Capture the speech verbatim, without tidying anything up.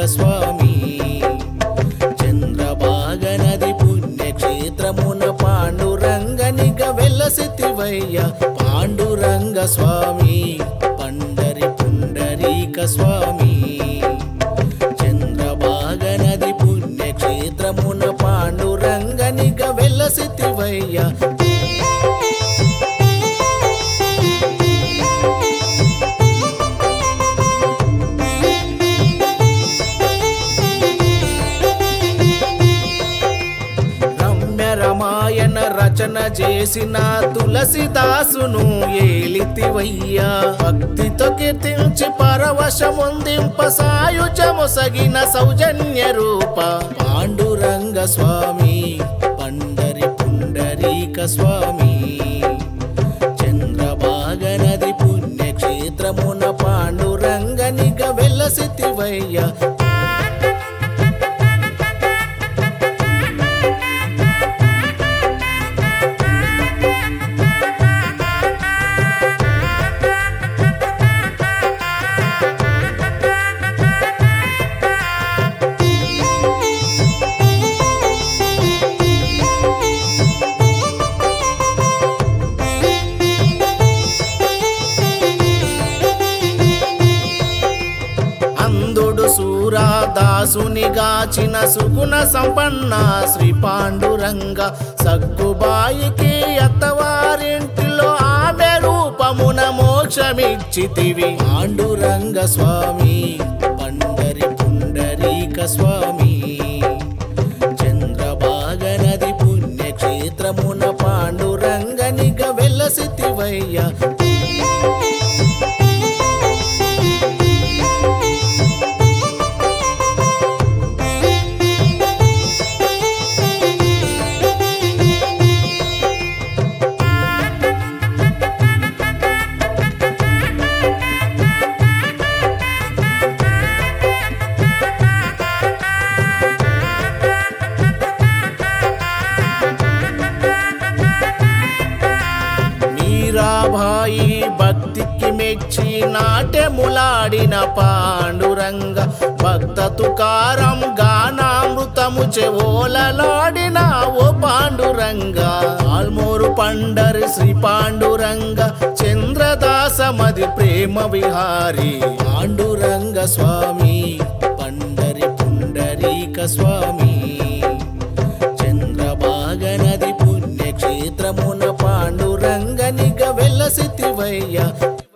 స్వామి చంద్రభాగ నది పుణ్యక్షేత్రమున పాండురంగనిగ వెలసితివయ్య పాండురంగ స్వామి పండరి పుండరీక స్వామి చంద్రభాగ నది పుణ్యక్షేత్రమున పాండురంగనిగ వెలసితివయ్య రామాయణ రచన చేసిన తులసిదాసును ఏలితివయ్యా భక్తితో కీర్తించి పరవశముందింప సాయుజమొసగిన సౌజన్య రూప పాండురంగ స్వామి పండరి పుండరీక స్వామి చంద్రభాగ నది పుణ్యక్షేత్రమున పాండురంగనిగ వెలసితివయ్యా అందుడు సూరాదాసుని గాచిన సుగుణ సంపన్న శ్రీ పాండురంగ సగ్గుబాయికి అత్తవారింటిలో ఆమె రూపమున మోక్షమిచ్చితివి పాండురంగ స్వామి పండరి పుండరీక స్వామి చంద్రభాగ నది పుణ్యక్షేత్రమున పాండురంగనిగ వెలసితివయ్య మీరాబాయి భక్తికి మెచ్చి నాట్యములాడిన పాండురంగ భక్త తుకారం గానామృతము చెవోలలాడిన ఓ పాండురంగ ఆల్మూరు పండరి శ్రీ పాండురంగ చంద్రదాసమది ప్రేమ విహారి పాండురంగ స్వామి పండరి పుండరీక స్వామి చంద్రభాగ నది పుణ్యక్షేత్రమున పాండురంగనిగ వెలసితివయ్య